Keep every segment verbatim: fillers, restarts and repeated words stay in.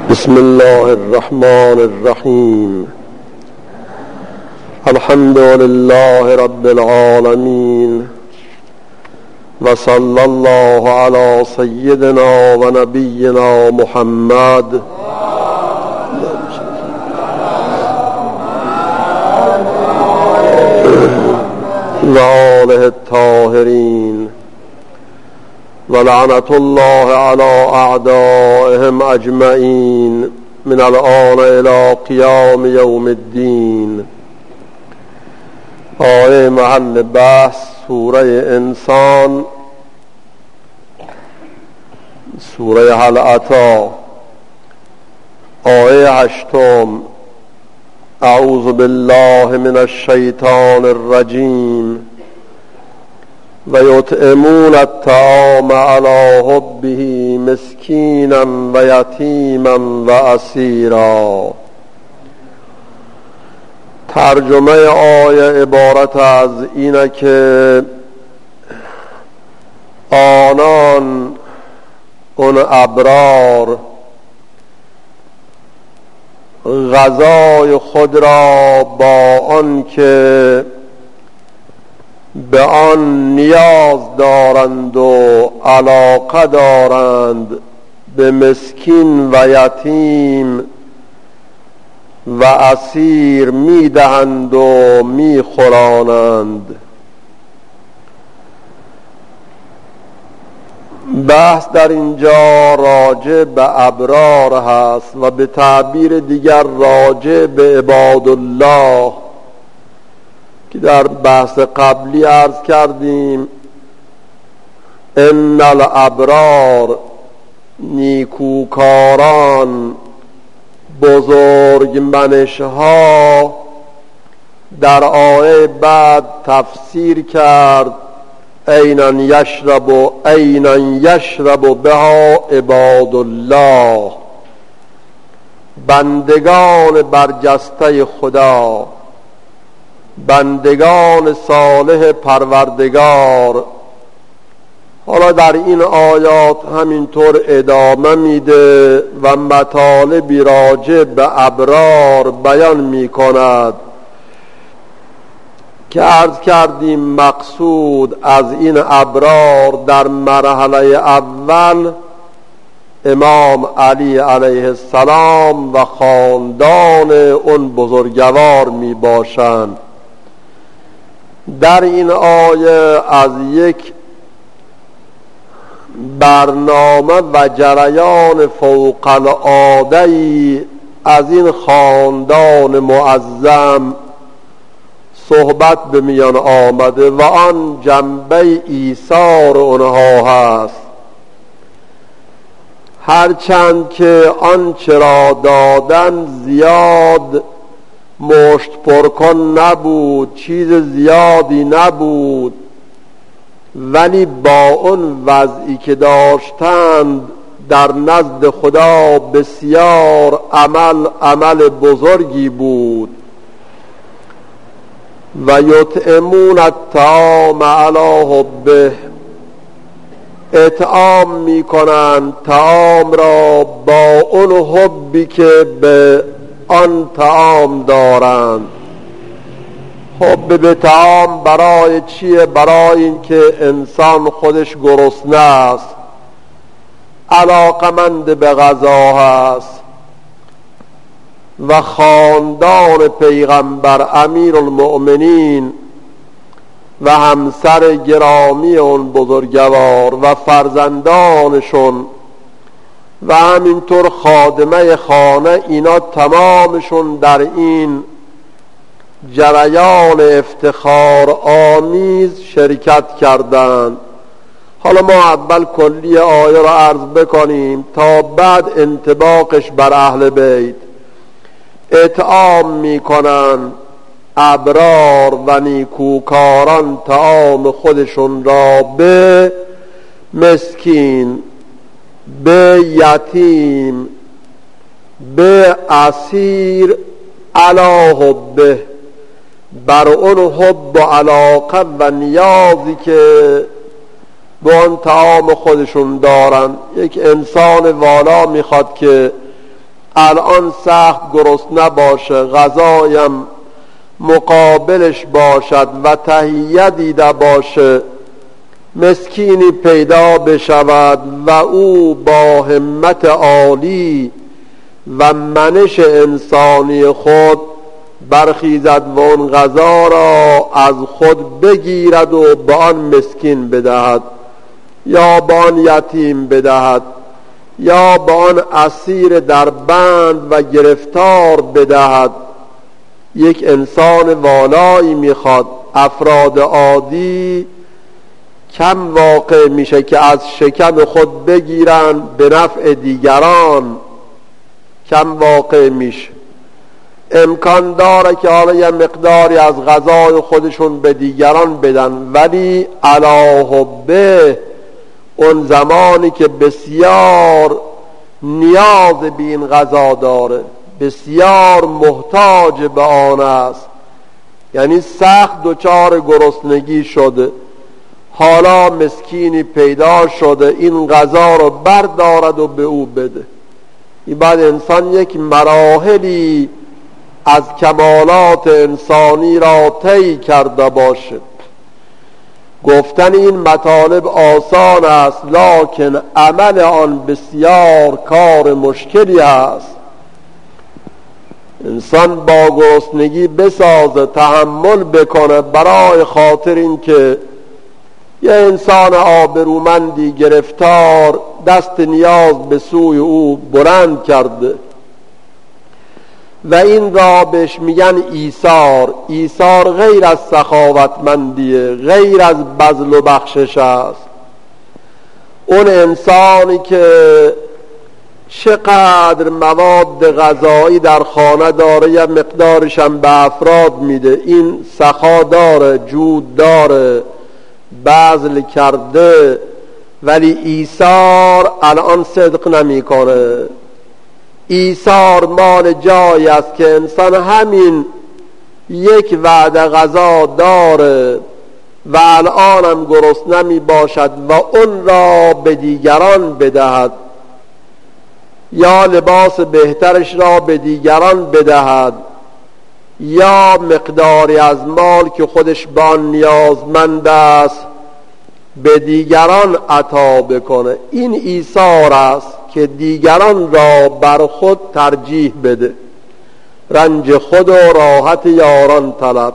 بسم الله الرحمن الرحیم. الحمد لله رب العالمین و صلی الله علی سیدنا و نبینا محمد و آله الطاهرین و لعنت الله علی اعدائهم اجمعین من الآن الی قیام یوم الدین. آیه محل بحث سوره انسان، سوره هل اتی، آیه هشتم. اعوذ بالله من الشیطان الرجیم. و یطعمون الطعام علی حبه مسکینا و یتیما و اسیرا. ترجمه آیه عبارت از اینه که آنان، اون ابرار، غذای خود را با آن که به آن نیاز دارند و علاقه دارند به مسکین و یتیم و اسیر میدهند و میخورانند. بحث در اینجا راجع به ابرار هست و به تعبیر دیگر راجع به عباد الله که در بحث قبلی عرض کردیم. ان الابرار، نیکوکاران، بزرگ منشها، در آیه بعد تفسیر کرد عینا یشرب و عینا یشرب بها عباد الله، بندگان برجسته خدا، بندگان صالح پروردگار. حالا در این آیات همینطور ادامه میده و مطالبی راجع به ابرار بیان میکند که عرض کردیم مقصود از این ابرار در مرحله اول امام علی علیه السلام و خاندان اون بزرگوار می باشند. در این آیه از یک برنامه و جریان فوق العاده‌ای از این خاندان معظم صحبت به میان آمده و آن جنبه ایثار اونها هست. هرچند که آنچه را دادن زیاد مشت پرکن نبود، چیز زیادی نبود، ولی با اون وضعی که داشتند در نزد خدا بسیار عمل عمل بزرگی بود. و یطعمون الطعام علی حبه، اطعام میکنند طعام را با اون حبی که به آن طعام دارند. حب به طعام برای چیه؟ برای این که انسان خودش گرسنه است، علاقمند به غذا هست و خاندان پیغمبر امیر المؤمنین و همسر گرامی اون بزرگوار و فرزندانشون و همینطور خادمه خانه، اینا تمامشون در این جریان افتخار آمیز شرکت کردند. حالا ما اول کلی آیه را عرض بکنیم تا بعد انطباقش بر اهل بیت. اطعام میکنن ابرار و نیکوکاران طعام خودشون را به مسکین، به یتیم، به اسیر، علی حبه، بر اون حب و علاقه و نیازی که به آن طعام خودشون دارن. یک انسان والا میخواد که الان سخت گرسنه باشه، غذایم مقابلش باشد و تهیه دیده باشه، مسکینی پیدا بشود و او با همت عالی و منش انسانی خود برخیزد و اون غذا را از خود بگیرد و به آن مسکین بدهد یا به آن یتیم بدهد یا به آن اسیر در بند و گرفتار بدهد. یک انسان والایی میخواد. افراد عادی کم واقع میشه که از شکم خود بگیرن به نفع دیگران، کم واقع میشه. امکان داره که حالا یه مقداری از غذای خودشون به دیگران بدن، ولی علی حبه، اون زمانی که بسیار نیاز به این غذا داره، بسیار محتاج به آن است، یعنی سخت دچار گرسنگی شده، حالا مسکینی پیدا شده، این غذا رو بردارد و به او بده. این بعد انسان یک مراحلی از کمالات انسانی را طی کرده باشد. گفتن این مطالب آسان است، لکن عمل آن بسیار کار مشکلی است. انسان با گرسنگی بسازه، تحمل بکنه، برای خاطر این که یه انسان آبرومندی گرفتار دست نیاز به سوی او بلند کرده و این را بهش میگن ایثار. ایثار غیر از سخاوتمندیه، غیر از بذل و بخشش است. اون انسانی که چقدر مواد غذایی در خانه داره، یه مقدارش هم به افراد میده، این سخا داره، جود داره، بذل کرده، ولی ایثار الان صدق نمیکنه. ایثار مال جایی است که انسان همین یک وعده غذا داره و الان هم گرسنه می باشد و اون را به دیگران بدهد، یا لباس بهترش را به دیگران بدهد، یا مقداری از مال که خودش به آن نیازمند است به دیگران عطا بکنه. این ایثار است که دیگران را بر خود ترجیح بده، رنج خود و راحت یاران طلب.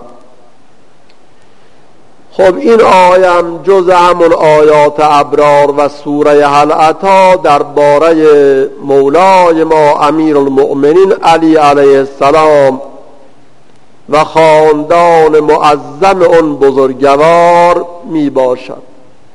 خب این آیه هم جز همون آیات ابرار و سوره هل اتی درباره مولای ما امیر المؤمنین علی علیه السلام و خاندان معظم اون بزرگوار می باشد.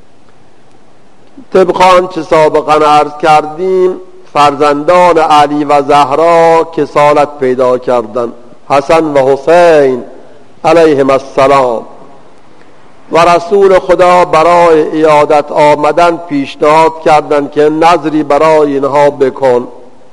طبق آنچه سابقا عرض کردیم، فرزندان علی و زهرا کسالت پیدا کردند، حسن و حسین علیهم السلام، و رسول خدا برای عیادت آمدن پیشنهاد کردند که نظری برای اینها بکن.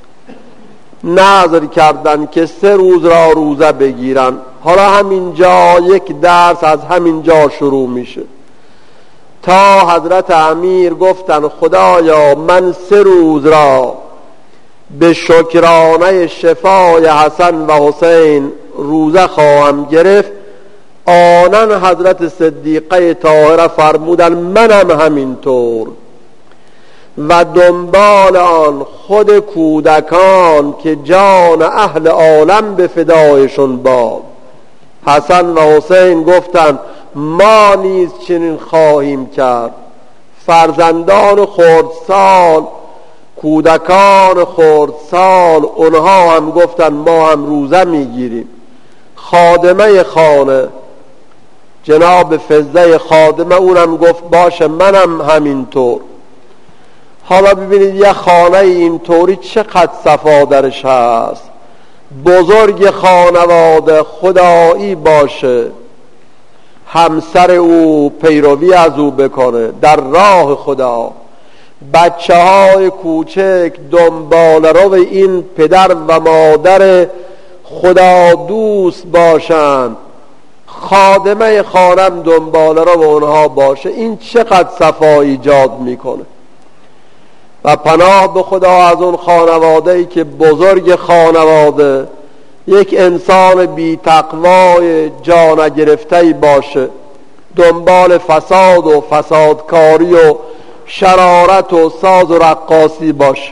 نظر کردند که سه روز را روزه بگیرن. حالا همینجا یک درس از همینجا شروع میشه. تا حضرت امیر گفتن خدایا من سه روز را به شکرانه شفای حسن و حسین روزه خواهم گرفت، آنن حضرت صدیقه طاهره فرمودن منم همینطور، و دنبال آن خود کودکان که جان اهل عالم به فدایشون باد. حسن و حسین گفتند ما نیز چنین خواهیم کرد. فرزندان خردسال، کودکان خردسال، اونها هم گفتند ما هم روزه میگیریم. خادمه خانه جناب فضه خادمه اونم گفت باشه منم همینطور. حالا ببینید یه خانه اینطوری چقدر صفا درش هست، بزرگ خانواده خدایی باشه، همسر او پیروی از او بکنه در راه خدا، بچه های کوچک دنبال رو این پدر و مادر خدا دوست باشن، خادمه خانم دنبال رو اونها باشه. این چقدر صفا ایجاد میکنه. و پناه به خدا از اون خانواده‌ای که بزرگ خانواده یک انسان بی تقوای جا نگرفته‌ای باشه، دنبال فساد و فسادکاری و شرارت و ساز و رقاصی باشه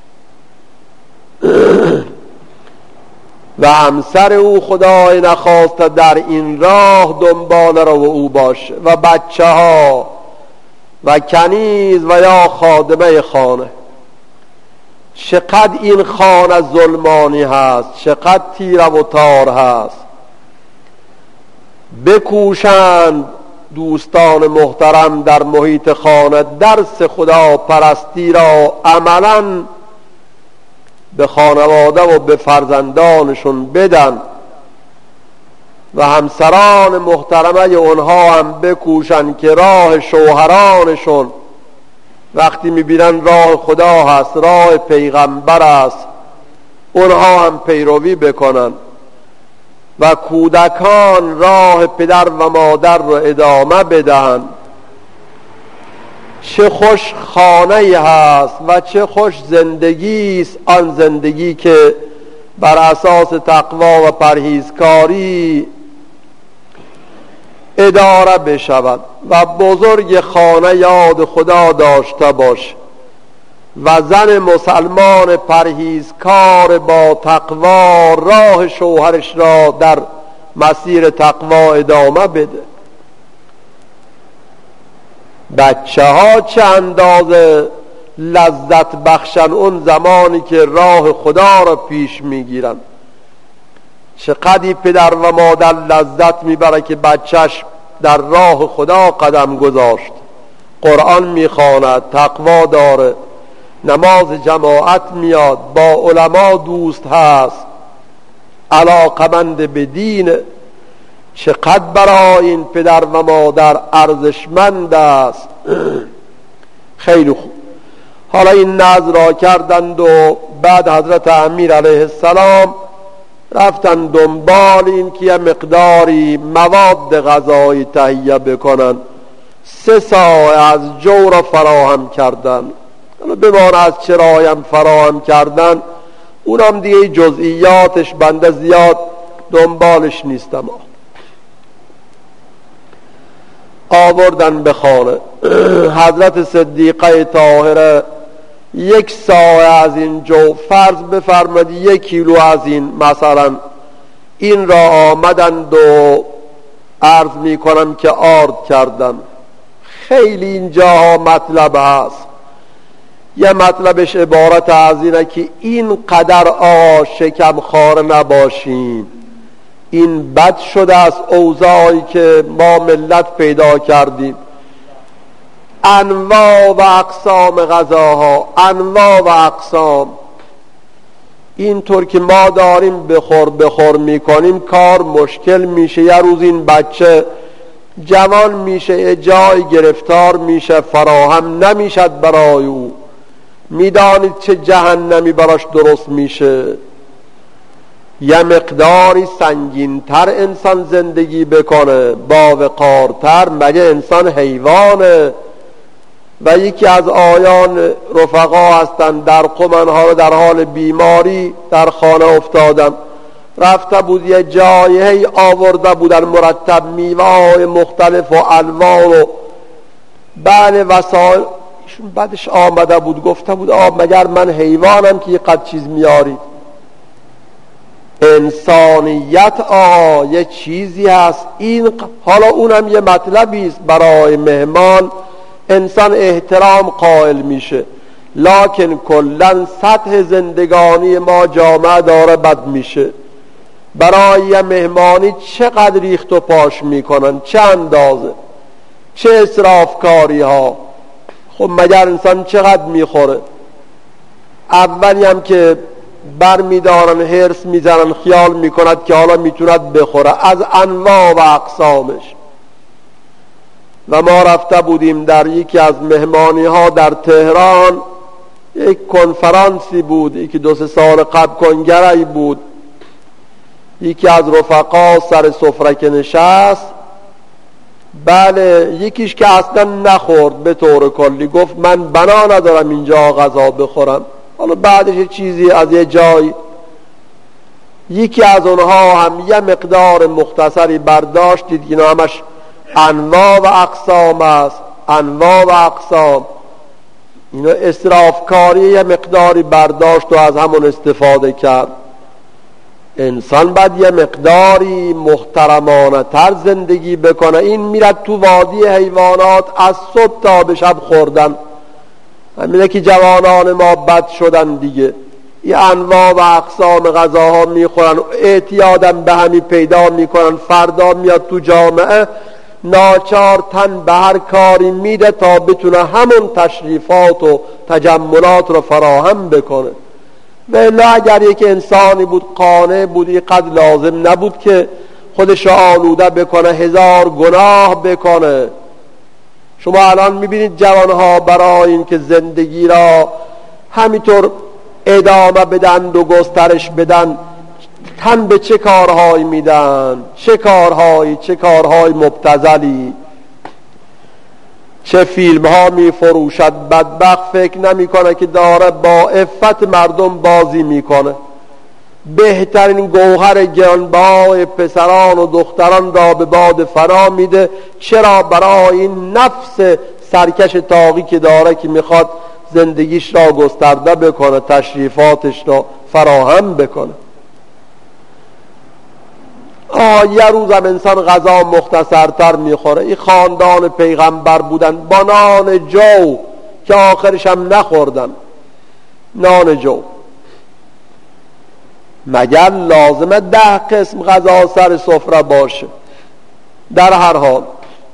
و همسر او خدای نخواسته در این راه دنبال رو او باشه و بچه ها و کنیز و یا خادمه خانه. چقدر این خانه ظلمانی هست، چقدر تیره و تار هست. بکوشند دوستان محترم در محیط خانه درس خدا پرستی را عملاً به خانواده و به فرزندانشون بدن و همسران محترمه اونها هم بکوشن که راه شوهرانشون وقتی میبینن راه خدا هست، راه پیغمبر است، اونها هم پیروی بکنن و کودکان راه پدر و مادر رو ادامه بدهن. چه خوش خانه هست و چه خوش زندگی است آن زندگی که بر اساس تقوا و پرهیزکاری اداره بشود و بزرگ خانه یاد خدا داشته باش و زن مسلمان پرهیزکار با تقوا راه شوهرش را در مسیر تقوا ادامه بده. بچه ها چه اندازه لذت بخشن اون زمانی که راه خدا را پیش میگیرن. چقدر پدر و مادر لذت میبره که بچهش در راه خدا قدم گذاشت، قرآن میخواند، تقوا داره، نماز جماعت میاد، با علما دوست هست، علاقمند به دین. چقدر برای این پدر و مادر ارزشمند است. خیلی خوب. حالا این نذر را کردند و بعد حضرت امیر علیه السلام رفتن دنبال این که یه مقداری مواد غذایی تهیه بکنن. سه ساعه از جو را فراهم کردن. حالا بمان از چرایم فراهم کردن اونم دیگه جزئیاتش بنده زیاد دنبالش نیستم. آوردن به خانه. حضرت صدیقه طاهره یک ساعه از این جو، فرض بفرمایید یک کیلو از این مثلا، این را آمدند و عرض می کنم که آرد کردن. خیلی اینجا مطلب هست. یه مطلبش عبارت از اینه که این قدر آ شکم خار نباشین. این بد شده از اوضاعی که ما ملت پیدا کردیم. انواع و اقسام غذاها، انواع و اقسام، اینطور که ما داریم بخور بخور میکنیم کار مشکل میشه. یه روز این بچه جوان میشه، جای گرفتار میشه، فراهم نمیشد برای او. میدانید چه جهنمی براش درست میشه. یه مقداری سنگینتر انسان زندگی بکنه، با وقارتر، مگه انسان حیوانه؟ و یکی از آیان رفقا هستند در قم آنها رو در حال بیماری در خانه افتادن، رفته بود یه جایی آورده بودن مرتب میوه‌های مختلف و الوان و بله وسایل. ایشون بعدش آمده بود گفته بود آه مگر من حیوانم که یه قد چیز میاری؟ انسانیت آه یه چیزی هست. این حالا اونم یه مطلبی است برای مهمان، انسان احترام قائل میشه، لکن کلن سطح زندگانی ما جامعه داره بد میشه. برای یه مهمانی چقدر ریخت و پاش میکنن، چه اندازه، چه اسرافکاری ها. خب مگر انسان چقدر میخوره؟ اولی هم که بر میدارن هرس میزنن، خیال میکند که حالا میتوند بخوره از انواع و اقسامش. و ما رفته بودیم در یکی از مهمانی ها در تهران، یک کنفرانسی بود، یکی دو سه سال قبل کنگره‌ای بود. یکی از رفقا سر سفره که نشست بله، یکیش که اصلا نخورد به طور کلی، گفت من بنا ندارم اینجا غذا بخورم، حالا بعدش چیزی از یه جای. یکی از اونها هم یه مقدار مختصری برداشت، دید که همش انواع و اقسام است، انواع و اقسام. اینا اسرافکاری یه مقداری برداشت و از همون استفاده کرد. انسان باید یه مقداری محترمانه تر زندگی بکنه. این میرد تو وادی حیوانات از صبح تا به شب خوردن. همینه که جوانان ما بد شدن دیگه، این انواع و اقسام غذاها میخورن، اعتیادم به همی پیدا میکنن. فردا میاد تو جامعه ناچار تن به هر کاری میده تا بتونه همون تشریفات و تجملات رو فراهم بکنه. ولی اگر یک انسانی بود قانع بود، اینقدر لازم نبود که خودش آلوده بکنه، هزار گناه بکنه. شما الان میبینید جوانها برای این که زندگی را همینطور ادامه بدن و گسترش بدن، تن به چه کارهایی میدن، چه کارهایی چه کارهای مبتذلی، چه فیلم ها میفروشد. بدبخت فکر نمیکنه که داره با عفت مردم بازی میکنه. بهترین گوهر گرانبهای پسران و دختران را به باد فرا میده. چرا؟ برای این نفس سرکش طاغی که داره که میخواد زندگیش را گسترده بکنه، تشریفاتش را فراهم بکنه. آه یه روزم انسان غذا مختصرتر میخوره. این خاندان پیغمبر بودن با نان جو که آخرش هم نخوردن. نان جو مگر لازمه ده قسم غذا سر سفره باشه؟ در هر حال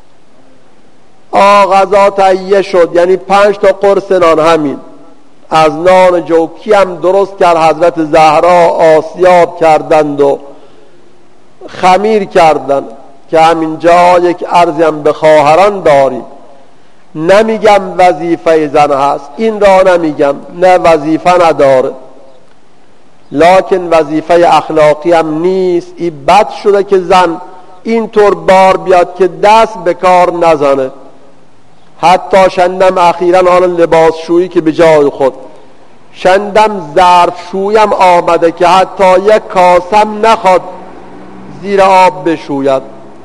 آه غذا تهیه شد، یعنی پنج تا قرص نان همین از نان جو. کی هم درست کرد؟ حضرت زهرا آسیاب کردند و خمیر کردن. که همینجا یک عرضی هم به خواهران داریم. نمیگم وظیفه زن هست، این را نمیگم، نه وظیفه نداره، لکن وظیفه اخلاقی هم نیست. این بد شده که زن اینطور بار بیاد که دست به کار نزنه. حتی شندم اخیراً حالا لباس شویی که به جای خود، شندم ظرف شویم آمده که حتی یک کاسم نخواد زیر آب بشوید.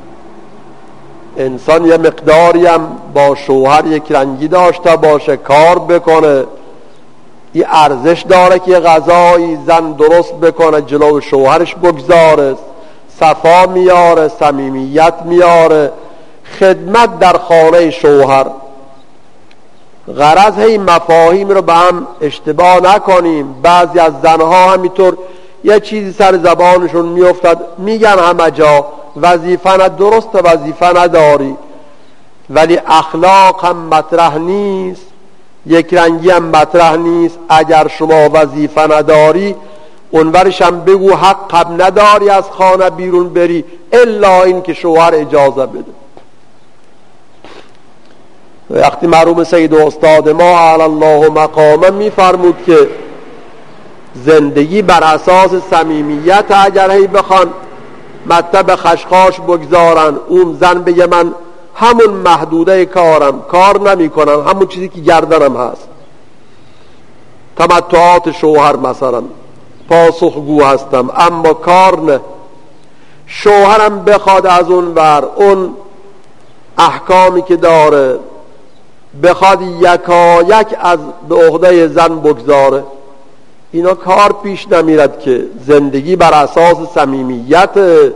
انسان یه مقداری هم با شوهر یک رنگی داشته باشه، کار بکنه. این ارزش داره که غذایی زن درست بکنه، جلو شوهرش بگذاره، صفا میاره، صمیمیت میاره، خدمت در خانه شوهر. غرض هی مفاهیم رو به هم اشتباه نکنیم. بعضی از زنها همینطور یه چیزی سر زبانشون میافتد، میگن همه جا وظیفه نه، درست وظیفه نداری، ولی اخلاق هم مطرح نیست، یک رنگی هم مطرح نیست. اگر شما وظیفه نداری اونورش هم بگو حق هم نداری از خانه بیرون بری الا این که شوهر اجازه بده. وقتی مرحوم سید و استاد ما علی الله مقامه میفرمود که زندگی بر اساس صمیمیت، اگر هی بخوان مطلب خشخاش بگذارن، اون زن بگه من همون محدوده کارم، کار نمی کنم، همون چیزی که گردنم هست. تمتعات شوهر مثلا پاسخگو هستم، اما کار نه. شوهرم بخواد از اون ور اون احکامی که داره بخواد یکا یک از به عهده زن بگذاره، اینا کار پیش نمیرد. که زندگی بر اساس صمیمیت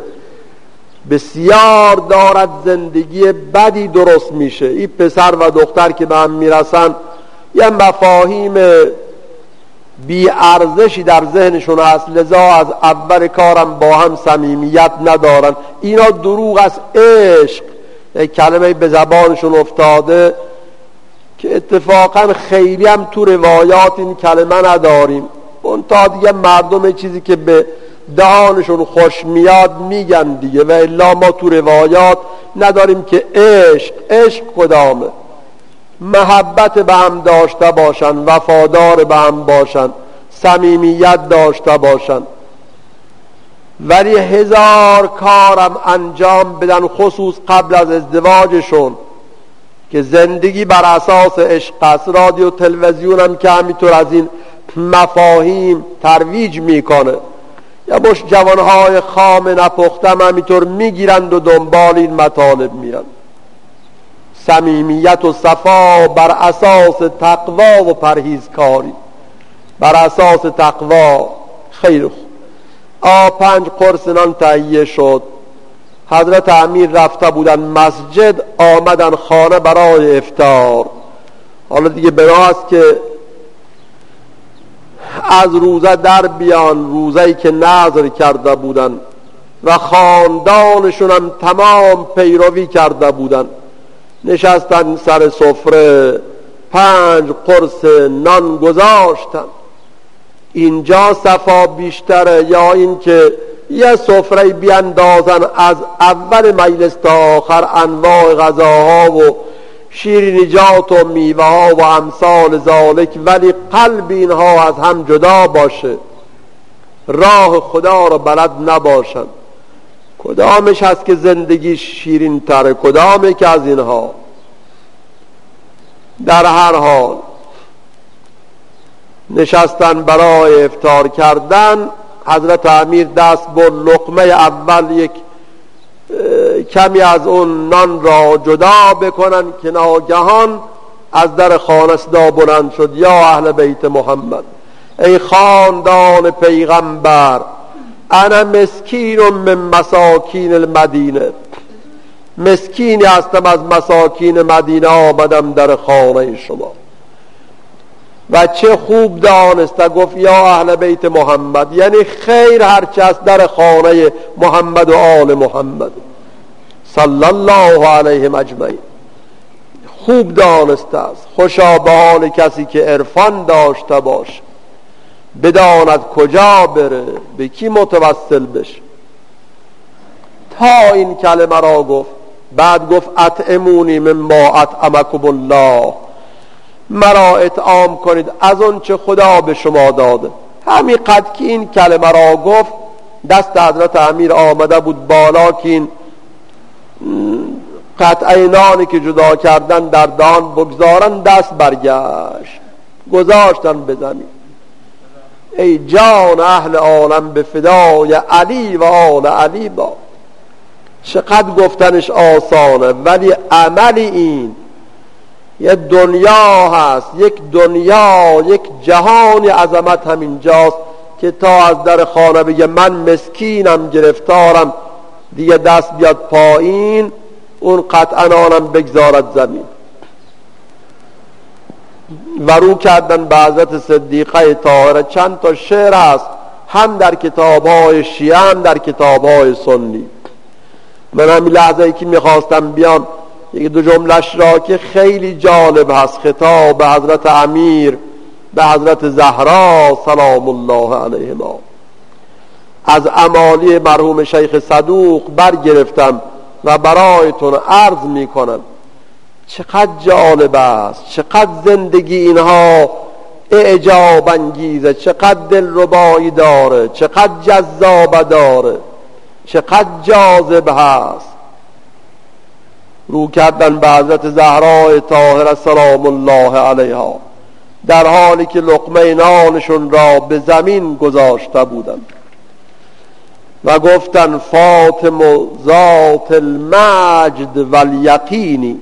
بسیار دارد زندگی بدی درست میشه. این پسر و دختر که به هم میرسن یه مفاهیم بی ارزشی در ذهنشون هست، لذا از اول کارم با هم صمیمیت ندارن. اینا دروغ است. عشق یک کلمه به زبانشون افتاده که اتفاقا خیلی هم تو روایات این کلمه نداریم. اون تا دیگه مردم چیزی که به دهانشون خوش میاد میگن دیگه، و الا ما تو روایات نداریم که عشق عشق کدامه. محبت به هم داشته باشن، وفادار به هم باشن، صمیمیت داشته باشن. ولی هزار کارم انجام بدن، خصوص قبل از ازدواجشون که زندگی بر اساس عشق است. رادیو تلویزیون هم که همینطور از این مفاهیم ترویج میکنه، یا مش جوانهای خام نپخته هم همینطور میگیرند و دنبال این مطالب میان. صمیمیت و صفا بر اساس تقوا و پرهیزکاری، بر اساس تقوا. خیر خوب، آ پنج قرص نان تهیه شد. حضرت امیر رفته بودن مسجد، آمدن خانه برای افطار. حالا دیگه بناست که از روزه در بیان، روزه‌ای که نذر کرده بودن و خاندانشون هم تمام پیروی کرده بودن. نشستن سر سفره، پنج قرص نان گذاشتن. اینجا صفا بیشتره یا این که یه سفره بیاندازن از اول مجلس تا آخر انواع غذاها و شیرینیجات و میوه ها و امثال ذالک، ولی قلب اینها از هم جدا باشه، راه خدا را بلد نباشن. کدامش هست که زندگی شیرین تره؟ کدامی که از اینها؟ در هر حال نشستن برای افطار کردن. حضرت امیر دست بر لقمه اول یک کمی از اون نان را جدا بکنن که ناگهان از در خانه صدا بلند شد: یا اهل بیت محمد، ای خاندان پیغمبر، انا مسکین من مساکین المدینه، مسکینی هستم از مساکین مدینه، آمدم در خانه شما. و چه خوب دانسته گفت یا اهل بیت محمد، یعنی خیر هرچه است در خانه محمد و آل محمد صلی الله علیهم اجمعین. خوب دانسته است. خوشا به حال کسی که عرفان داشته باشه، بداند کجا بره، به کی متوسل بشه. تا این کلمه را گفت، بعد گفت اطعمونی مما اطعمکم الله، مرا اطعام کنید از اون چه خدا به شما داده. همین قد که این کلمه را گفت، دست حضرت امیر آمده بود بالا که این قطعه نانی که جدا کردن در دهان بگذارن، دست برگشت، گذاشتن به زمین. ای جان اهل عالم به فدای علی و آل علی با. چقدر گفتنش آسانه، ولی عملی این یه دنیا هست، یک دنیا، یک جهان عظمت همینجاست که تا از در خانه بگه من مسکینم، گرفتارم، دیگه دست بیاد پایین، اون قطعا آنم بگذارد زمین. و رو کردن به حضرت صدیقه طاهره. چند تا شعر هست، هم در کتاب‌های شیعه هم در کتاب‌های سنی. من همین لحظه ای که میخواستم بیام یک دو جملش را که خیلی جالب هست، خطاب به حضرت امیر به حضرت زهرا سلام الله علیهما، از امالی مرحوم شیخ صدوق برگرفتم و برایتون عرض میکنم. چقدر جالب است، چقدر زندگی اینها اعجاب انگیزه، چقدر دلربایی داره، چقدر جذابه داره، چقدر جاذب هست. رو کردن به حضرت زهرا طاهره سلام الله علیها، در حالی که لقمه نانشون را به زمین گذاشته بودند و گفتن فاطمه ذات المجد والیقینی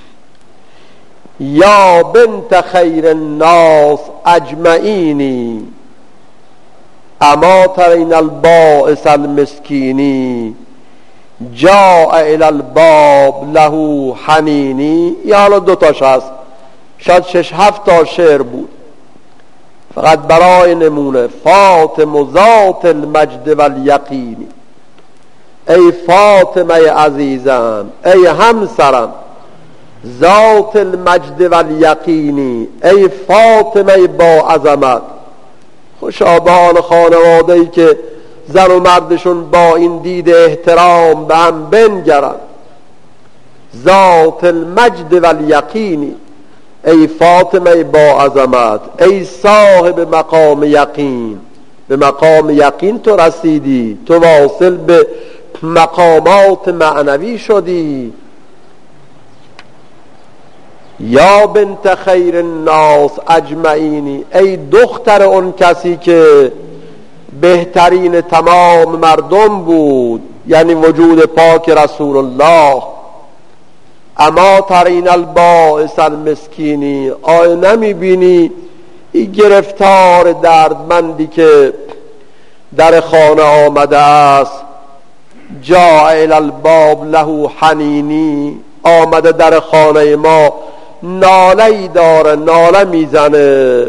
یا بنت خیر الناس اجمعینی اما ترین البائس المسکینی جاء الى الباب له حنینی. یا حالا دوتاش هست، شاید شش هفت تا شعر بود، فقط برای نمونه. فاطمه ذات المجد والیقینی، ای فاطمه عزیزم، ای همسرم، ذات المجد والیقینی، ای فاطمه با عظمت. خوشا به حال خانواده‌ای که زن و مردشون با این دید احترام به هم بنگرن. ذات المجد والیقینی، ای فاطمه با عظمت، ای صاحب مقام یقین، به مقام یقین تو رسیدی، تو واصل به مقامات معنوی شدی. یا بنت خیر الناس اجمعینی، ای دختر اون کسی که بهترین تمام مردم بود، یعنی وجود پاک رسول الله. اما ترین البائس المسکینی، آیا نمی بینی این گرفتار دردمندی که در خانه آمده است؟ جاء الی الباب له حنینی، آمده در خانه ما ناله‌ای داره، ناله میزنه.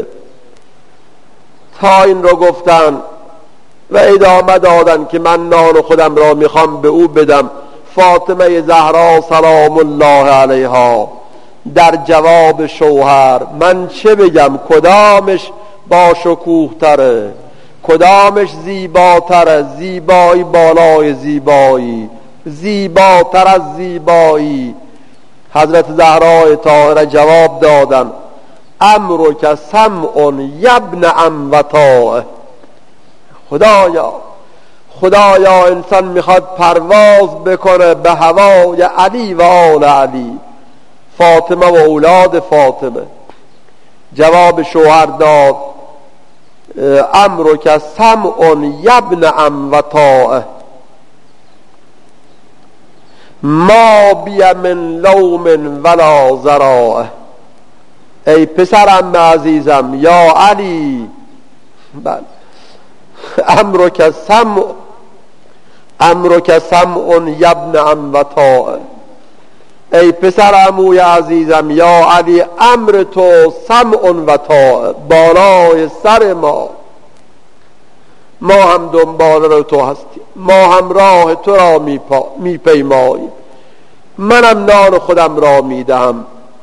تا این رو گفتن و ادامه دادن که من نان خودم را میخوام به او بدم. فاطمه زهرا سلام الله علیها در جواب شوهر، من چه بگم، کدامش با شکوه تره، کدامش زیباتره، زیبایی بالای زیبایی، زیباتر از زیبایی. حضرت زهرا طاهره جواب دادن امرک سمع یبن ام و طاعه. خدایا خدایا انسان میخواد پرواز بکنه به هوای علی و آل علی، فاطمه و اولاد فاطمه. جواب شوهر داد امرک سمع یبن ام و طاعه، ما بی من لوم ولا ذرائه. ای پسرم عزیزم یا علی، بله، امرک سمع امرک سمع یبن ام و طاعه. ای پسر عموی عزیزم یا علی، امر تو سمع و طاعه، بالای سر ما. ما هم دنبال رو تو هستیم، ما هم راه تو را میپیماییم، منم نان خودم را میدهم.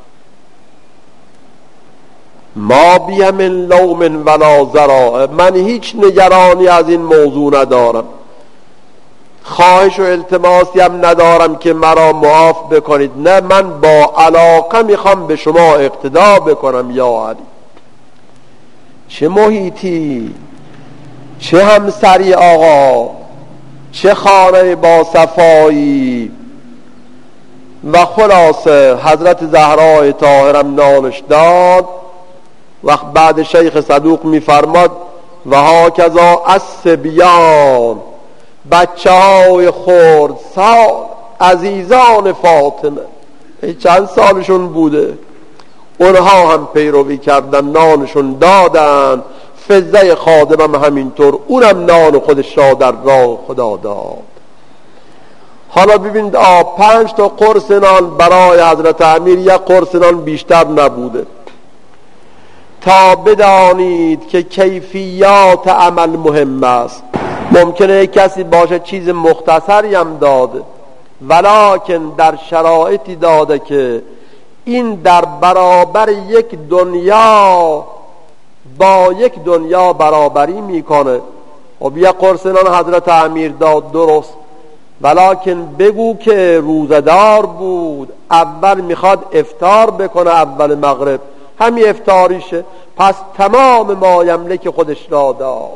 ما بی من لوم ولا ذرائه، من هیچ نگرانی از این موضوع ندارم، خواهش و التماسی هم ندارم که مرا معاف بکنید. نه، من با علاقه میخوام به شما اقتدا بکنم یا علی. چه محیطی، چه همسری آقا، چه خانه با صفایی. و خلاصه حضرت زهرا طاهرم نانش داد. وقت بعد شیخ صدوق میفرماد و هاکذا الصبیان، بچه های خرد سال عزیزان فاطمه، چند سالشون بوده، اونها هم پیروی کردن، نانشون دادن. فضه خادمم همینطور، اونم نان خودش را در راه خدا داد. حالا ببینید آب پنج تا قرص نان برای حضرت امیر، یک قرص نان بیشتر نبوده، تا بدانید که کیفیات عمل مهم است. ممکنه کسی باشه چیز مختصری هم داده، ولکن در شرایطی داده که این در برابر یک دنیا با یک دنیا برابری میکنه. و بیا قرص نان حضرت امیر داد درست، ولکن بگو که روزدار بود، اول میخواد افطار بکنه، اول مغرب همین افطاریشه، پس تمام ما یملک خودش را داد،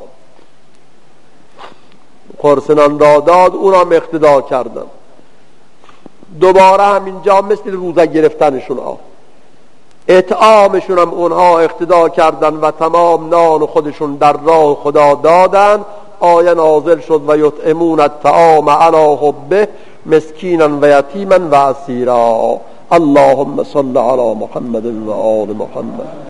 قرص نان را داد، اونم اقتدا کردن. دوباره همینجا مثل روزه گرفتنشون ها، اطعامشون هم اونها اقتدا کردن و تمام نان خودشون در راه خدا دادن. آیه نازل شد و یطعمون الطعام علی حبه مسکینا و یتیما و اسیرا. اللهم صل علی محمد و آل محمد.